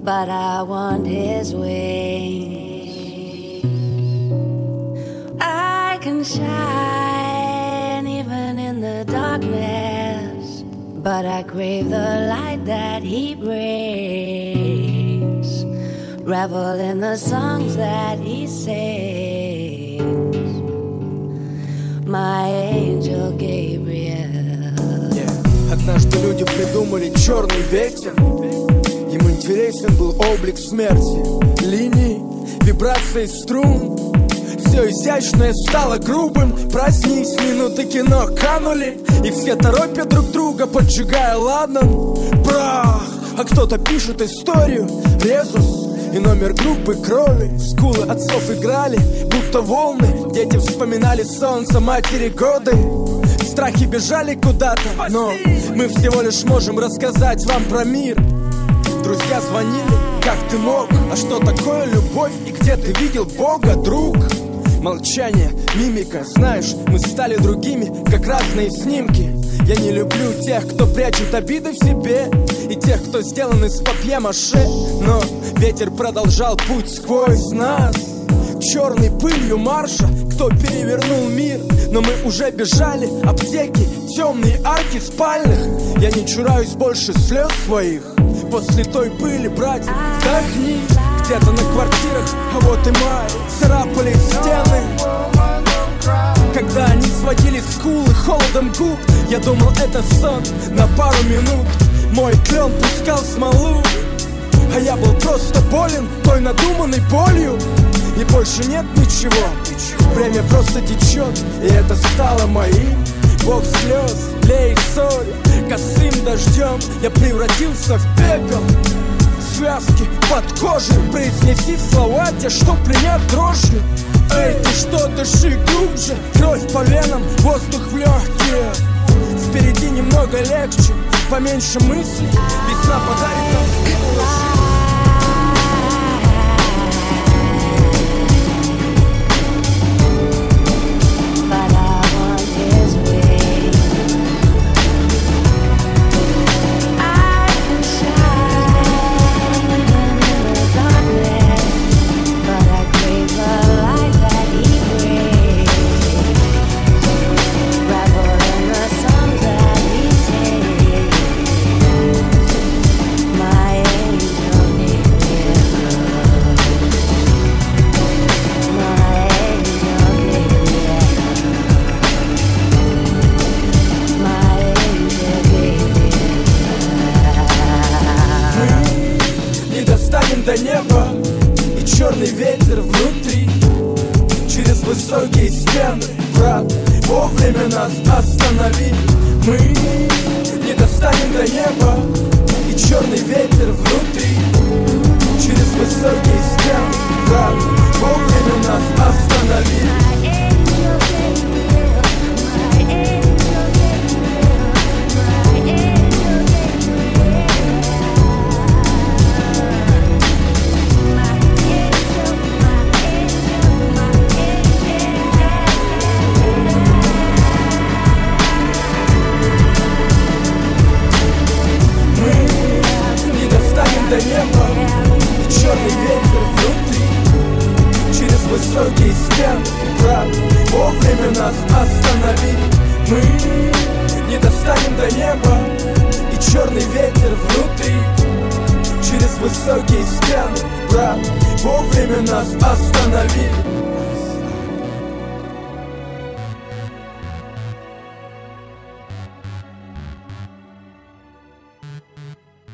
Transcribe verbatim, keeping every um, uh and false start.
but I want his wings. I can shine even in the darkness, but I crave the light that he brings. Revel in the songs that he sings. My angel Gabriel. Yeah. Однажды люди придумали черный ветер. Им интересен был облик смерти, линии, вибрации струн. Все изящное стало грубым. Проснись, минуты кино канули, и все торопят друг друга, поджигая ладан. Прах, а кто-то пишет историю. Резус и номер группы крови. Скулы отцов играли, будто волны. Дети вспоминали солнце, матери годы. Страхи бежали куда-то, но мы всего лишь можем рассказать вам про мир. Друзья звонили, как ты мог? А что такое любовь? И где ты видел Бога, друг? Молчание, мимика, знаешь, мы стали другими, как разные снимки. Я не люблю тех, кто прячет обиды в себе, и тех, кто сделан из папье-маше. Но ветер продолжал путь сквозь нас, черной пылью марша. Кто перевернул мир? Но мы уже бежали, аптеки, темные арки спальных. Я не чураюсь больше слез своих. После той пыли, братья, вдохни. Где-то на квартирах, а вот и май, царапали стены. Когда они сводили скулы холодом губ, я думал, это сон на пару минут. Мой клен пускал смолу, а я был просто болен той надуманной болью. И больше нет ничего, время просто течет, и это стало моим. Бог слез, лей соль, косым дождем я превратился в пепел. Связки под кожей, произнеси слова те, что пленят дрожью. Эй, ты что, дыши глубже, кровь по венам, воздух в легкие. Впереди немного легче, поменьше мыслей, весна подарит нам силу. До неба и черный ветер внутри. Через высокие стены, брат, вовремя нас останови. Мы не достанем до неба и черный ветер внутри. Через высокие стены, брат, вовремя нас останови. До неба и черный ветер внутри. Через высокие стены, брат, вовремя нас останови. Мы не достанем до неба и черный ветер внутри. Через высокие стены, брат, вовремя нас останови.